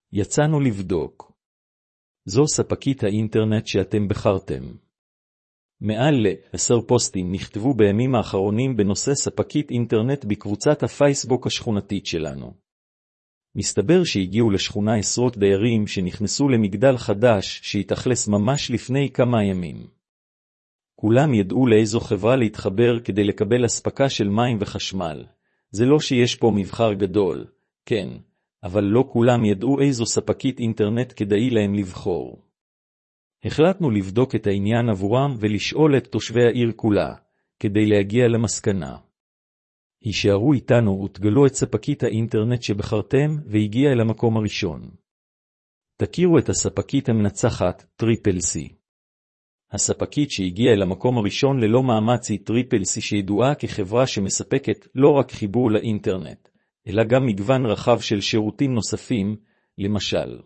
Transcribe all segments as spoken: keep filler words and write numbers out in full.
יצאנו לבדוק. זו ספקית האינטרנט שאתם בחרתם. מעל לעשר פוסטים נכתבו בימים האחרונים בנושא ספקית אינטרנט בקבוצת הפייסבוק השכונתית שלנו. מסתבר שהגיעו לשכונה עשרות דיירים שנכנסו למגדל חדש שהתאכלס ממש לפני כמה ימים. כולם ידעו לאיזו חברה להתחבר כדי לקבל הספקה של מים וחשמל. זה לא שיש פה מבחר גדול, כן, אבל לא כולם ידעו איזו ספקית אינטרנט כדאי להם לבחור. החלטנו לבדוק את העניין עבורם ולשאול את תושבי העיר כולה, כדי להגיע למסקנה. הישארו איתנו ותגלו את ספקית האינטרנט שבחרתם והגיע אל המקום הראשון. תכירו את הספקית המנצחת, טריפל סי. הספקית שהגיעה אל המקום הראשון ללא מאמץ היא טריפל סי, שידועה כחברה שמספקת לא רק חיבור לאינטרנט, אלא גם מגוון רחב של שירותים נוספים, למשל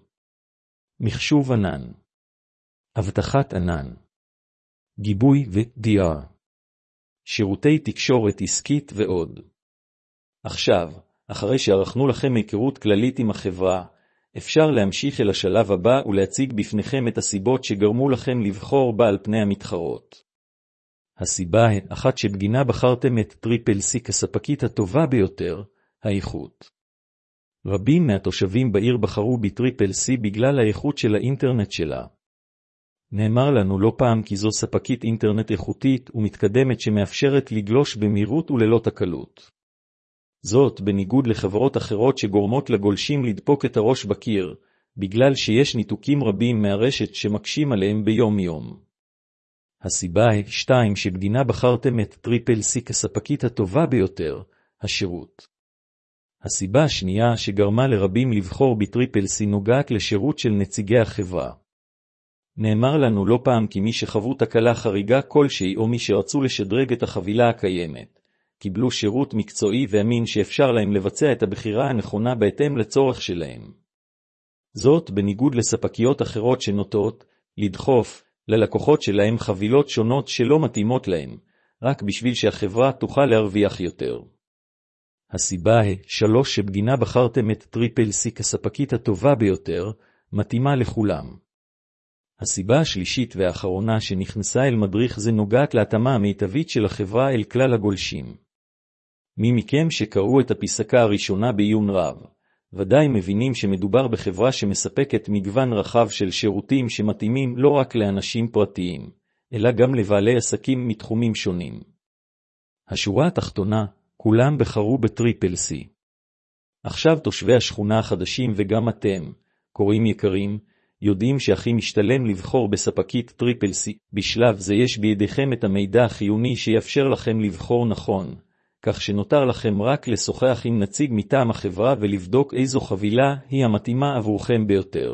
מחשוב ענן, אבטחת ענן, גיבוי ו-די אר, שירותי תקשורת עסקית ועוד. עכשיו, אחרי שערכנו לכם היכרות כללית עם החברה, אפשר להמשיך אל השלב הבא ולהציג בפניכם את הסיבות שגרמו לכם לבחור בה על פני המתחרות. הסיבה אחת שבגינה בחרתם את טריפל סי כספקית הטובה ביותר, האיכות. רבים מהתושבים בעיר בחרו בטריפל סי בגלל האיכות של האינטרנט שלה. נאמר לנו לא פעם כי זו ספקית אינטרנט איכותית ומתקדמת שמאפשרת לגלוש במהירות וללא תקלות. זאת בניגוד לחברות אחרות שגורמות לגולשים לדפוק את הראש בקיר, בגלל שיש ניתוקים רבים מהרשת שמקשים עליהם ביום יום. הסיבה שתיים שבגינה בחרתם את טריפל סי כספקית הטובה ביותר, השירות. הסיבה השנייה שגרמה לרבים לבחור בטריפל סי נוגעת לשירות של נציגי החברה. נאמר לנו לא פעם כי מי שחוו תקלה חריגה כלשהי או מי שרצו לשדרג את החבילה הקיימת, קיבלו שירות מקצועי ואמין שאפשר להם לבצע את הבחירה הנכונה בהתאם לצורך שלהם. זאת בניגוד לספקיות אחרות שנוטות לדחוף ללקוחות שלהם חבילות שונות שלא מתאימות להם, רק בשביל שהחברה תוכל להרוויח יותר. הסיבה היא שלוש שבגינה בחרתם את טריפל סי כספקית הטובה ביותר, מתאימה לכולם. הסיבה השלישית והאחרונה שנכנסה אל מדריך זה נוגעת להתאמה המיטבית של החברה אל כלל הגולשים. מי מכם שקראו את הפסקה הראשונה בעיון רב, ודאי מבינים שמדובר בחברה שמספקת מגוון רחב של שירותים שמתאימים לא רק לאנשים פרטיים, אלא גם לבעלי עסקים מתחומים שונים. השורה התחתונה, כולם בחרו בטריפל סי. עכשיו תושבי השכונה החדשים וגם אתם, קוראים יקרים, יודעים שהכי משתלם לבחור בספקית טריפל סי. בשלב זה יש בידיכם את המידע החיוני שיאפשר לכם לבחור נכון, כך שנותר לכם רק לשוחח עם נציג מטעם החברה ולבדוק איזו חבילה היא המתאימה עבורכם ביותר.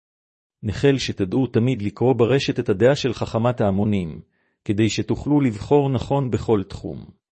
נחל שתדעו תמיד לקרוא ברשת את הדעה של חכמת ההמונים, כדי שתוכלו לבחור נכון בכל תחום.